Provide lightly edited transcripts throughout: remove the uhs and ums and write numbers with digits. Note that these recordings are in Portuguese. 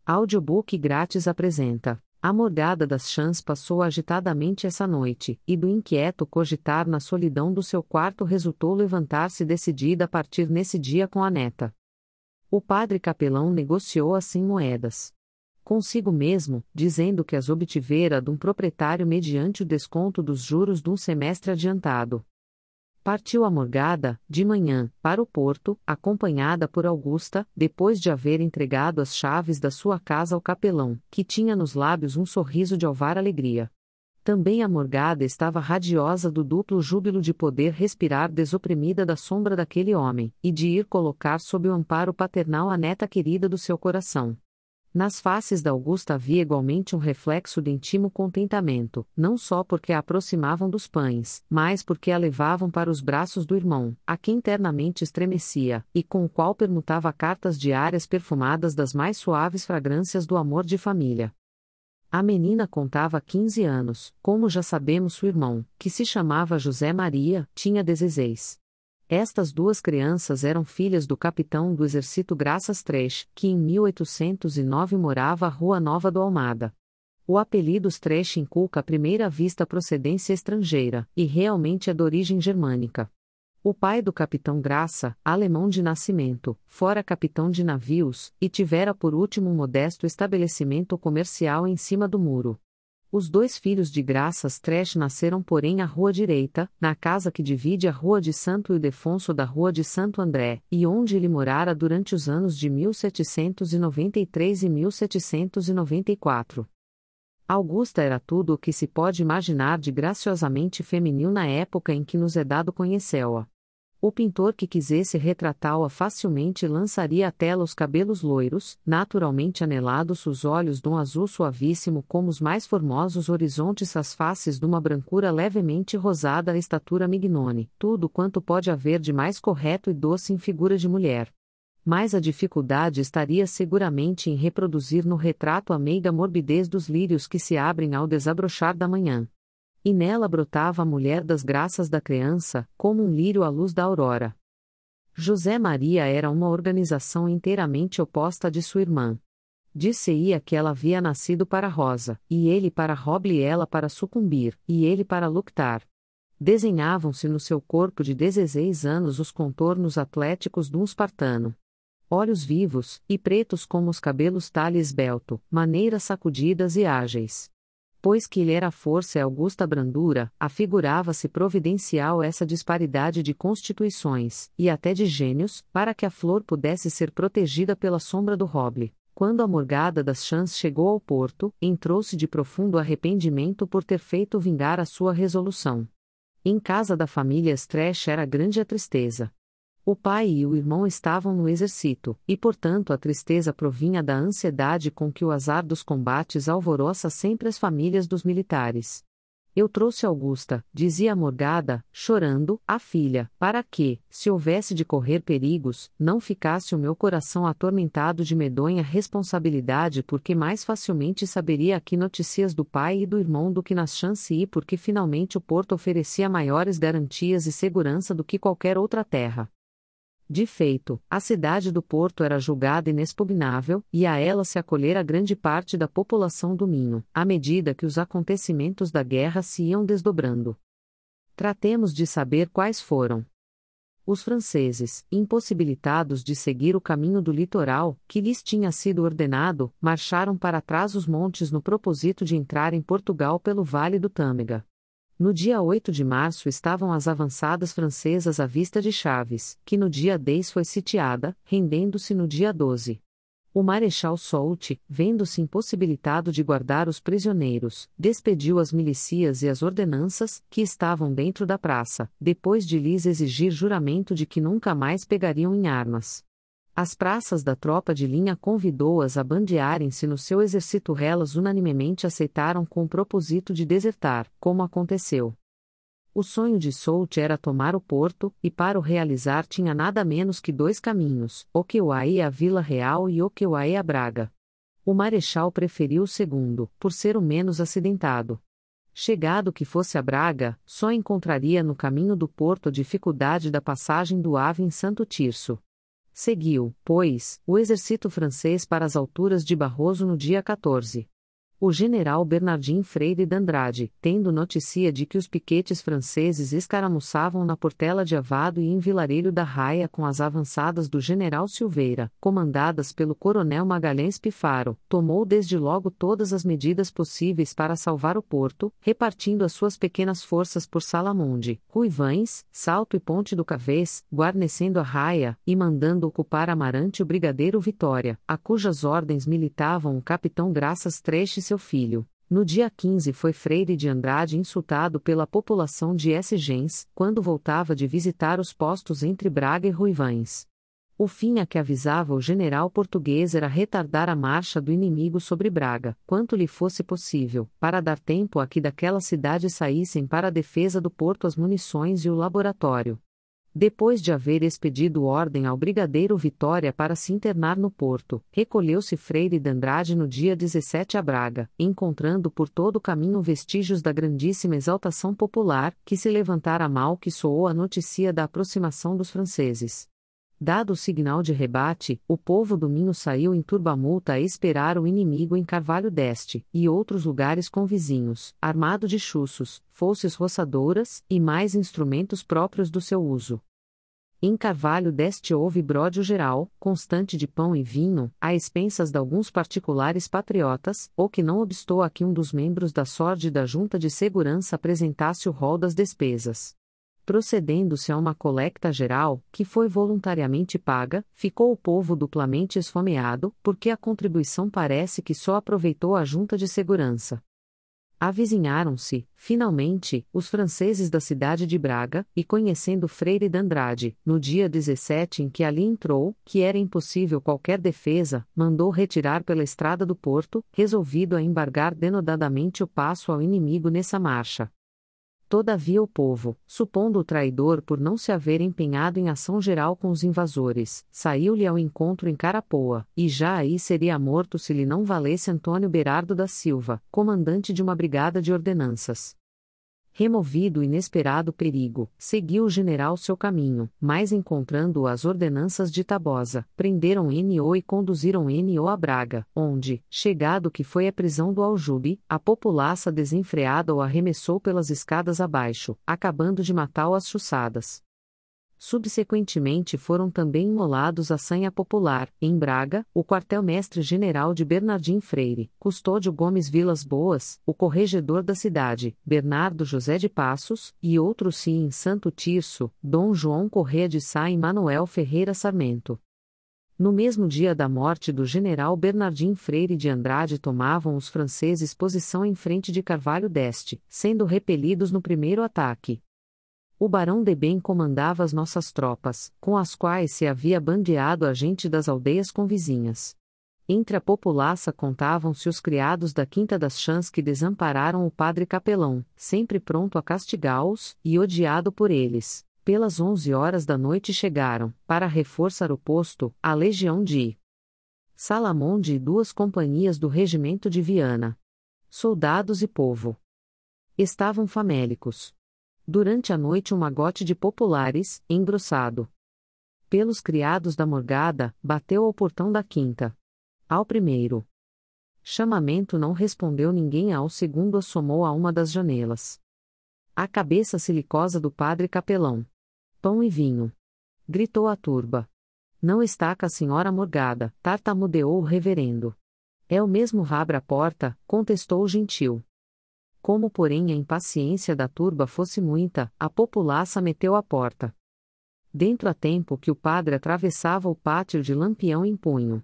Audiobook grátis apresenta: A Morgada das Chãs passou agitadamente essa noite, e do inquieto cogitar na solidão do seu quarto resultou levantar-se decidida a partir nesse dia com a neta. O padre capelão negociou assim moedas consigo mesmo, dizendo que as obtivera de um proprietário mediante o desconto dos juros de um semestre adiantado. Partiu a Morgada, de manhã, para o porto, acompanhada por Augusta, depois de haver entregado as chaves da sua casa ao capelão, que tinha nos lábios um sorriso de alvar alegria. Também a Morgada estava radiosa do duplo júbilo de poder respirar desoprimida da sombra daquele homem, e de ir colocar sob o amparo paternal a neta querida do seu coração. Nas faces da Augusta havia igualmente um reflexo de íntimo contentamento, não só porque a aproximavam dos pães, mas porque a levavam para os braços do irmão, a quem ternamente estremecia, e com o qual permutava cartas diárias perfumadas das mais suaves fragrâncias do amor de família. A menina contava 15 anos, como já sabemos seu irmão, que se chamava José Maria, tinha 16. Estas duas crianças eram filhas do capitão do exército Graças Stresch, que em 1809 morava à Rua Nova do Almada. O apelido Stresch inculca à primeira vista procedência estrangeira, e realmente é de origem germânica. O pai do capitão Graça, alemão de nascimento, fora capitão de navios, e tivera por último um modesto estabelecimento comercial em cima do muro. Os dois filhos de Graças Stresch nasceram porém à rua direita, na casa que divide a Rua de Santo Ildefonso da Rua de Santo André, e onde ele morara durante os anos de 1793 e 1794. Augusta era tudo o que se pode imaginar de graciosamente feminil na época em que nos é dado conhecê-la. O pintor que quisesse retratá-la facilmente lançaria à tela os cabelos loiros, naturalmente anelados, os olhos de um azul suavíssimo como os mais formosos horizontes, as faces de uma brancura levemente rosada, a estatura mignone, tudo quanto pode haver de mais correto e doce em figura de mulher. Mas a dificuldade estaria seguramente em reproduzir no retrato a meiga morbidez dos lírios que se abrem ao desabrochar da manhã. E nela brotava a mulher das graças da criança, como um lírio à luz da aurora. José Maria era uma organização inteiramente oposta à de sua irmã. Dir-se-ia que ela havia nascido para Rosa, e ele para Roble e ela para sucumbir, e ele para luctar. Desenhavam-se no seu corpo de 16 anos os contornos atléticos de um espartano. Olhos vivos, e pretos como os cabelos talhe esbelto, maneiras sacudidas e ágeis. Pois que lhe era força e augusta brandura, afigurava-se providencial essa disparidade de constituições, e até de gênios, para que a flor pudesse ser protegida pela sombra do roble. Quando a Morgada das Chãs chegou ao porto, entrou-se de profundo arrependimento por ter feito vingar a sua resolução. Em casa da família Stresch era grande a tristeza. O pai e o irmão estavam no exército, e portanto a tristeza provinha da ansiedade com que o azar dos combates alvoroça sempre as famílias dos militares. Eu trouxe Augusta, dizia a Morgada, chorando, a filha, para que, se houvesse de correr perigos, não ficasse o meu coração atormentado de medonha responsabilidade, porque mais facilmente saberia aqui notícias do pai e do irmão do que nas Chãs, e porque finalmente o porto oferecia maiores garantias e segurança do que qualquer outra terra. De feito, a cidade do Porto era julgada inexpugnável, e a ela se acolhera grande parte da população do Minho, à medida que os acontecimentos da guerra se iam desdobrando. Tratemos de saber quais foram. Os franceses, impossibilitados de seguir o caminho do litoral, que lhes tinha sido ordenado, marcharam para trás os montes no propósito de entrar em Portugal pelo Vale do Tâmega. No dia 8 de março estavam as avançadas francesas à vista de Chaves, que no dia 10 foi sitiada, rendendo-se no dia 12. O marechal Soult, vendo-se impossibilitado de guardar os prisioneiros, despediu as milícias e as ordenanças, que estavam dentro da praça, depois de lhes exigir juramento de que nunca mais pegariam em armas. As praças da tropa de linha convidou-as a bandearem-se no seu exército. Elas unanimemente aceitaram com o propósito de desertar, como aconteceu. O sonho de Soult era tomar o porto, e para o realizar tinha nada menos que dois caminhos, o que o ia à Vila Real e o que o ia a Braga. O marechal preferiu o segundo, por ser o menos acidentado. Chegado que fosse a Braga, só encontraria no caminho do porto a dificuldade da passagem do Ave em Santo Tirso. Seguiu, pois, o exército francês para as alturas de Barroso no dia 14. O general Bernardin Freire d'Andrade, tendo notícia de que os piquetes franceses escaramuçavam na Portela de Avado e em Vilareiro da Raia com as avançadas do general Silveira, comandadas pelo coronel Magalhães Pifaro, tomou desde logo todas as medidas possíveis para salvar o porto, repartindo as suas pequenas forças por Salamonde, Ruivães, Salto e Ponte do Cavês, guarnecendo a Raia, e mandando ocupar Amarante o brigadeiro Vitória, a cujas ordens militavam o capitão Graças Treche seu filho. No dia 15 foi Freire de Andrade insultado pela população de Gens, quando voltava de visitar os postos entre Braga e Ruivães. O fim a que avisava o general português era retardar a marcha do inimigo sobre Braga, quanto lhe fosse possível, para dar tempo a que daquela cidade saíssem para a defesa do porto as munições e o laboratório. Depois de haver expedido ordem ao brigadeiro Vitória para se internar no porto, recolheu-se Freire d'Andrade no dia 17 a Braga, encontrando por todo o caminho vestígios da grandíssima exaltação popular, que se levantara mal que soou a notícia da aproximação dos franceses. Dado o signal de rebate, o povo do Minho saiu em turbamulta a esperar o inimigo em Carvalho d'Este, e outros lugares convizinhos, armado de chuços, foices roçadoras, e mais instrumentos próprios do seu uso. Em Carvalho d'Este houve bródio geral, constante de pão e vinho, a expensas de alguns particulares patriotas, ou que não obstou a que um dos membros da sórdida Junta de Segurança apresentasse o rol das despesas. Procedendo-se a uma collecta geral, que foi voluntariamente paga, ficou o povo duplamente esfomeado, porque a contribuição parece que só aproveitou a Junta de Segurança. Avizinharam-se, finalmente, os franceses da cidade de Braga, e conhecendo Freire d'Andrade, no dia 17 em que ali entrou, que era impossível qualquer defesa, mandou retirar pela estrada do porto, resolvido a embargar denodadamente o passo ao inimigo nessa marcha. Todavia o povo, supondo o traidor por não se haver empenhado em ação geral com os invasores, saiu-lhe ao encontro em Carapoa, e já aí seria morto se lhe não valesse Antônio Berardo da Silva, comandante de uma brigada de ordenanças. Removido o inesperado perigo, seguiu o general seu caminho, mas encontrando as ordenanças de Tabosa, prenderam N.O. e conduziram N.O. a Braga, onde, chegado que foi a prisão do Aljube, a populaça desenfreada o arremessou pelas escadas abaixo, acabando de matá-lo às chuçadas. Subsequentemente foram também imolados a sanha popular, em Braga, o quartel-mestre-general de Bernardim Freire, Custódio Gomes Vilas Boas, o corregedor da cidade, Bernardo José de Passos, e outros sim em Santo Tirso, Dom João Corrêa de Sá e Manuel Ferreira Sarmento. No mesmo dia da morte do general Bernardim Freire de Andrade tomavam os franceses posição em frente de Carvalho d'Este, sendo repelidos no primeiro ataque. O barão de Bem comandava as nossas tropas, com as quais se havia bandeado a gente das aldeias convizinhas. Entre a populaça contavam-se os criados da Quinta das Chãs que desampararam o padre capelão, sempre pronto a castigá-los, e odiado por eles. Pelas 11 horas da noite chegaram, para reforçar o posto, a legião de Salamonde e 2 companhias do regimento de Viana. Soldados e povo estavam famélicos. Durante a noite um magote de populares, engrossado pelos criados da morgada, bateu ao portão da quinta. Ao primeiro chamamento não respondeu ninguém, ao segundo assomou a uma das janelas. A cabeça silicosa do padre capelão. Pão e vinho. Gritou a turba. Não estaca a senhora morgada, tartamudeou o reverendo. É o mesmo rabra a porta, contestou o gentil. Como porém a impaciência da turba fosse muita, a populaça meteu a porta dentro a tempo que o padre atravessava o pátio de lampião em punho.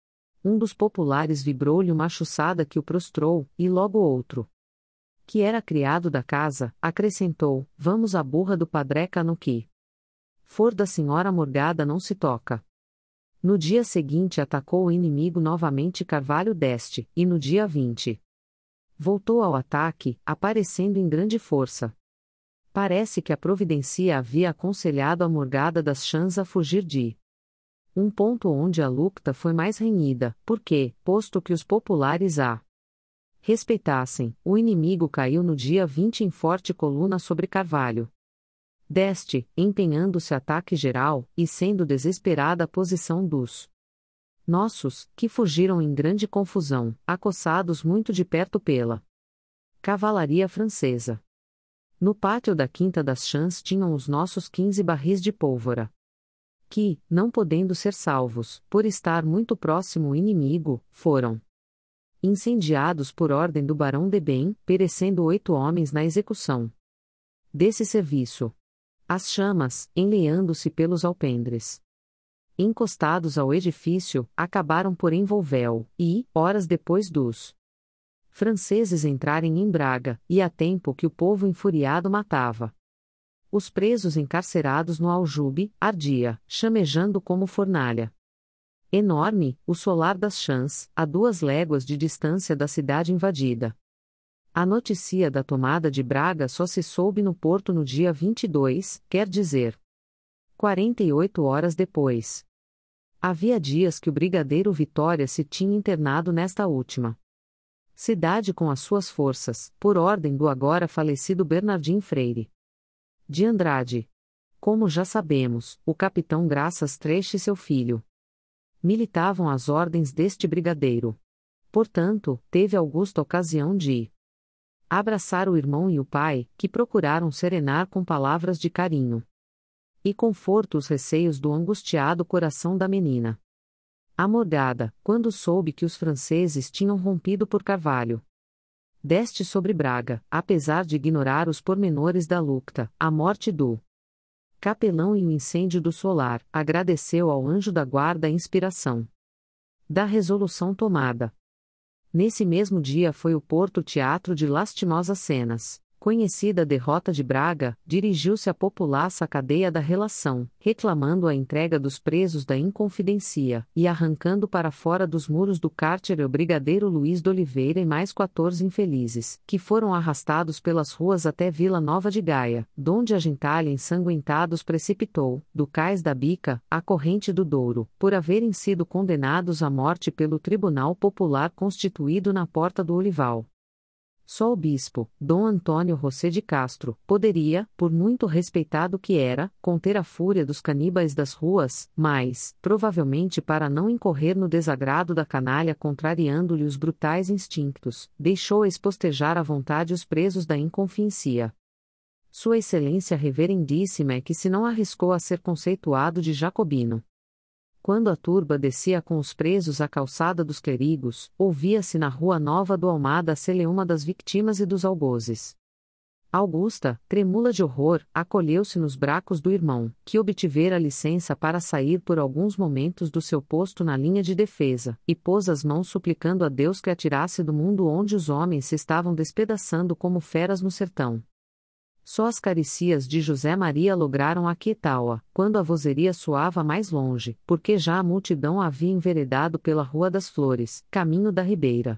Um dos populares vibrou-lhe uma chuçada que o prostrou, e logo outro, que era criado da casa, acrescentou: vamos à burra do padreca no que for da senhora morgada não se toca. No dia seguinte atacou o inimigo novamente Carvalho d'Este, e no dia 20 voltou ao ataque, aparecendo em grande força. Parece que a providencia havia aconselhado a morgada das Chãs a fugir de um ponto onde a luta foi mais renhida, porque, posto que os populares a respeitassem, o inimigo caiu no dia 20 em forte coluna sobre Carvalho. Deste, empenhando-se ataque geral, e sendo desesperada a posição dos nossos, que fugiram em grande confusão, acossados muito de perto pela cavalaria francesa. No pátio da Quinta das Chãs tinham os nossos 15 barris de pólvora, que, não podendo ser salvos, por estar muito próximo o inimigo, foram incendiados por ordem do barão de Ben, perecendo 8 homens na execução desse serviço. As chamas, enleando-se pelos alpendres encostados ao edifício, acabaram por envolvê-lo, e, horas depois dos franceses entrarem em Braga, e a tempo que o povo enfuriado matava os presos encarcerados no aljube, ardia, chamejando como fornalha. Enorme, o solar das Chãs, a 2 léguas de distância da cidade invadida. A notícia da tomada de Braga só se soube no porto no dia 22, quer dizer, 48 horas depois. Havia dias que o brigadeiro Vitória se tinha internado nesta última cidade com as suas forças, por ordem do agora falecido Bernardim Freire de Andrade. Como já sabemos, o capitão Graças Treche e seu filho militavam às ordens deste brigadeiro. Portanto, teve Augusto ocasião de abraçar o irmão e o pai, que procuraram serenar com palavras de carinho e conforto os receios do angustiado coração da menina. A Morgada, quando soube que os franceses tinham rompido por Carvalho deste sobre Braga, apesar de ignorar os pormenores da luta, a morte do capelão e o incêndio do solar, agradeceu ao anjo da guarda a inspiração da resolução tomada. Nesse mesmo dia foi o Porto teatro de lastimosas cenas. Conhecida a derrota de Braga, dirigiu-se à populaça a cadeia da relação, reclamando a entrega dos presos da Inconfidencia, e arrancando para fora dos muros do cárcere o brigadeiro Luiz de Oliveira e mais 14 infelizes, que foram arrastados pelas ruas até Vila Nova de Gaia, donde a gentalha ensanguentados precipitou, do cais da Bica, a corrente do Douro, por haverem sido condenados à morte pelo Tribunal Popular constituído na Porta do Olival. Só o bispo, Dom Antônio José de Castro, poderia, por muito respeitado que era, conter a fúria dos caníbais das ruas, mas, provavelmente para não incorrer no desagrado da canalha contrariando-lhe os brutais instintos, deixou espostejar à vontade os presos da Inconfidencia. Sua Excelência Reverendíssima é que se não arriscou a ser conceituado de jacobino. Quando a turba descia com os presos à calçada dos Clerigos, ouvia-se na Rua Nova do Almada a celeuma das vítimas e dos algozes. Augusta, tremula de horror, acolheu-se nos bracos do irmão, que obtivera licença para sair por alguns momentos do seu posto na linha de defesa, e pôs as mãos suplicando a Deus que a tirasse do mundo onde os homens se estavam despedaçando como feras no sertão. Só as caricias de José Maria lograram aquietá-la, quando a vozeria soava mais longe, porque já a multidão havia enveredado pela Rua das Flores, caminho da Ribeira.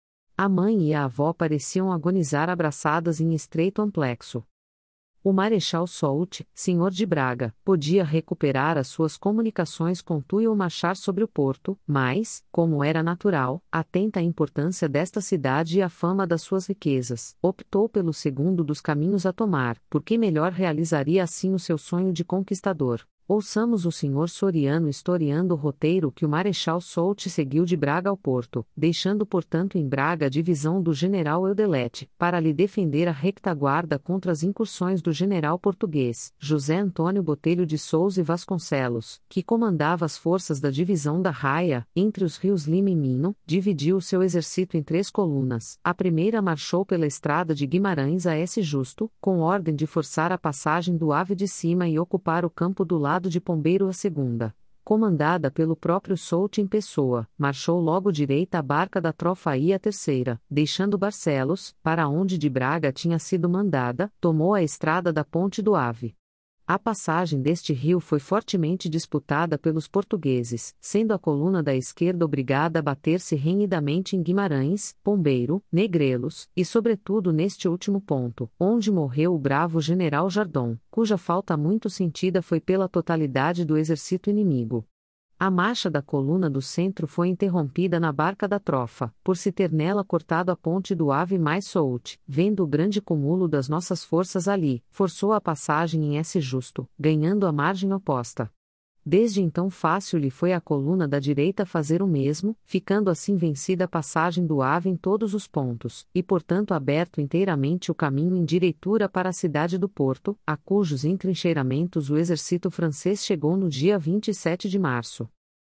A mãe e a avó pareciam agonizar abraçadas em estreito amplexo. O Marechal Soult, senhor de Braga, podia recuperar as suas comunicações com Tu ou marchar sobre o porto, mas, como era natural, atenta à importância desta cidade e à fama das suas riquezas, optou pelo segundo dos caminhos a tomar, porque melhor realizaria assim o seu sonho de conquistador. Ouçamos o senhor Soriano historiando o roteiro que o Marechal Soult seguiu de Braga ao Porto, deixando portanto em Braga a divisão do general Eudelete, para lhe defender a retaguarda contra as incursões do general português, José Antônio Botelho de Souza e Vasconcelos, que comandava as forças da divisão da Raia, entre os rios Lima e Minho, dividiu o seu exército em 3 colunas. A primeira marchou pela estrada de Guimarães a S. Justo, com ordem de forçar a passagem do Ave de Cima e ocupar o campo do lado de Pombeiro. A segunda, comandada pelo próprio Soult em pessoa, marchou logo direita à barca da Trofa e a terceira, deixando Barcelos, para onde de Braga tinha sido mandada, tomou a estrada da Ponte do Ave. A passagem deste rio foi fortemente disputada pelos portugueses, sendo a coluna da esquerda obrigada a bater-se renhidamente em Guimarães, Pombeiro, Negrelos, e sobretudo neste último ponto, onde morreu o bravo general Jardon, cuja falta muito sentida foi pela totalidade do exército inimigo. A marcha da coluna do centro foi interrompida na barca da trofa, por se ter nela cortado a ponte do Ave mais Soult, vendo o grande cúmulo das nossas forças ali, forçou a passagem em S justo, ganhando a margem oposta. Desde então fácil lhe foi a coluna da direita fazer o mesmo, ficando assim vencida a passagem do Ave em todos os pontos, e portanto aberto inteiramente o caminho em direitura para a cidade do Porto, a cujos entrincheiramentos o exército francês chegou no dia 27 de março.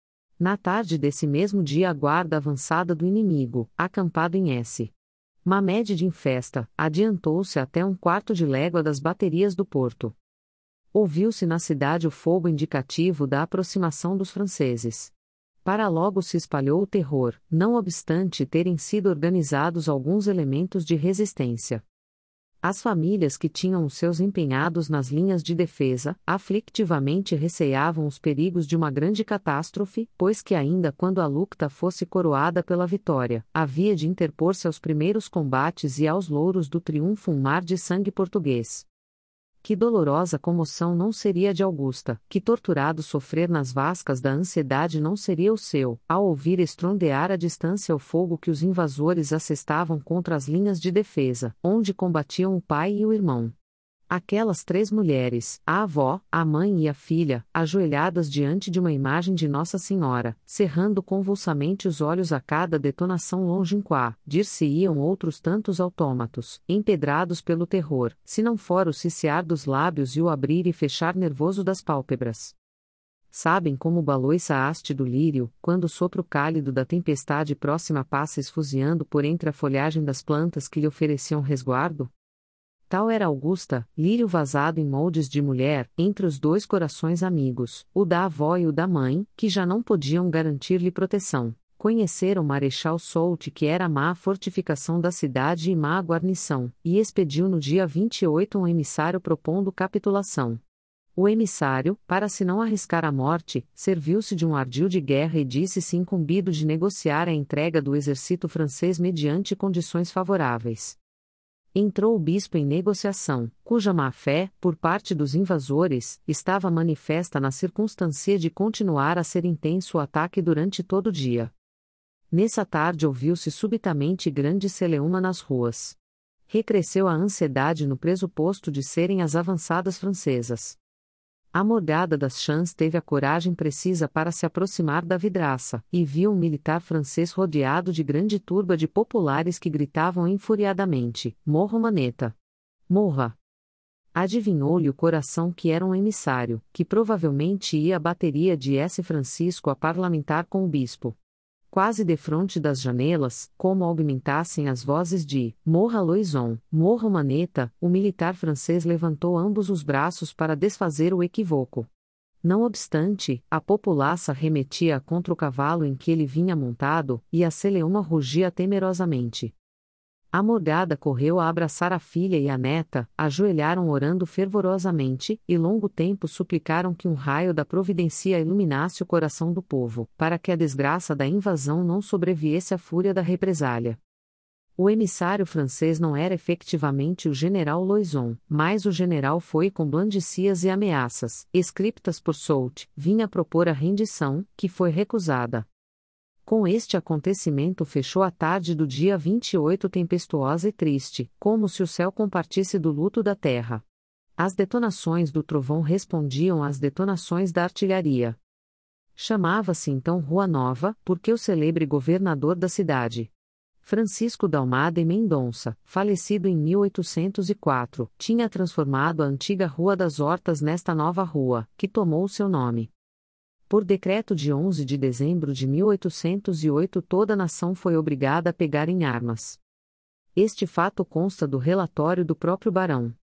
Na tarde desse mesmo dia a guarda avançada do inimigo, acampado em S. Mamed em festa, adiantou-se até um quarto de légua das baterias do Porto. Ouviu-se na cidade o fogo indicativo da aproximação dos franceses. Para logo se espalhou o terror, não obstante terem sido organizados alguns elementos de resistência. As famílias que tinham os seus empenhados nas linhas de defesa, aflictivamente receiavam os perigos de uma grande catástrofe, pois que ainda quando a luta fosse coroada pela vitória, havia de interpor-se aos primeiros combates e aos louros do triunfo um mar de sangue português. Que dolorosa comoção não seria de Augusta, que torturado sofrer nas vascas da ansiedade não seria o seu, ao ouvir estrondear à distância o fogo que os invasores assestavam contra as linhas de defesa, onde combatiam o pai e o irmão. Aquelas três mulheres, a avó, a mãe e a filha, ajoelhadas diante de uma imagem de Nossa Senhora, cerrando convulsamente os olhos a cada detonação longínqua, dir-se-iam outros tantos autômatos, empedrados pelo terror, se não fora o ciciar dos lábios e o abrir e fechar nervoso das pálpebras. Sabem como baloiça a haste do lírio, quando o sopro cálido da tempestade próxima passa esfuziando por entre a folhagem das plantas que lhe ofereciam resguardo? Tal era Augusta, lírio vazado em moldes de mulher, entre os dois corações amigos, o da avó e o da mãe, que já não podiam garantir-lhe proteção. Conheceram o Marechal Soult, que era a má fortificação da cidade e má guarnição, e expediu no dia 28 um emissário propondo capitulação. O emissário, para se não arriscar a morte, serviu-se de um ardil de guerra e disse-se incumbido de negociar a entrega do exército francês mediante condições favoráveis. Entrou o bispo em negociação, cuja má-fé, por parte dos invasores, estava manifesta na circunstância de continuar a ser intenso o ataque durante todo o dia. Nessa tarde ouviu-se subitamente grande celeuma nas ruas. Recresceu a ansiedade no pressuposto de serem as avançadas francesas. A morgada das Champs teve a coragem precisa para se aproximar da vidraça, e viu um militar francês rodeado de grande turba de populares que gritavam enfuriadamente: Morra, Maneta! Morra! Adivinhou-lhe o coração que era um emissário, que provavelmente ia à bateria de S. Francisco a parlamentar com o bispo. Quase defronte das janelas, como augmentassem as vozes de Morra Loison, Morra Maneta, o militar francês levantou ambos os braços para desfazer o equívoco. Não obstante, a populaça remetia contra o cavalo em que ele vinha montado, e a celeuma rugia temerosamente. A morgada correu a abraçar a filha e a neta, ajoelharam orando fervorosamente, e longo tempo suplicaram que um raio da providência iluminasse o coração do povo, para que a desgraça da invasão não sobreviesse à fúria da represália. O emissário francês não era efetivamente o general Loison, mas o general foi com blandicias e ameaças, escriptas por Soult, vinha propor a rendição, que foi recusada. Com este acontecimento fechou a tarde do dia 28 tempestuosa e triste, como se o céu compartisse do luto da terra. As detonações do trovão respondiam às detonações da artilharia. Chamava-se então Rua Nova, porque o celebre governador da cidade, Francisco d'Almada e Mendonça, falecido em 1804, tinha transformado a antiga Rua das Hortas nesta nova rua, que tomou seu nome. Por decreto de 11 de dezembro de 1808 toda a nação foi obrigada a pegar em armas. Este fato consta do relatório do próprio barão.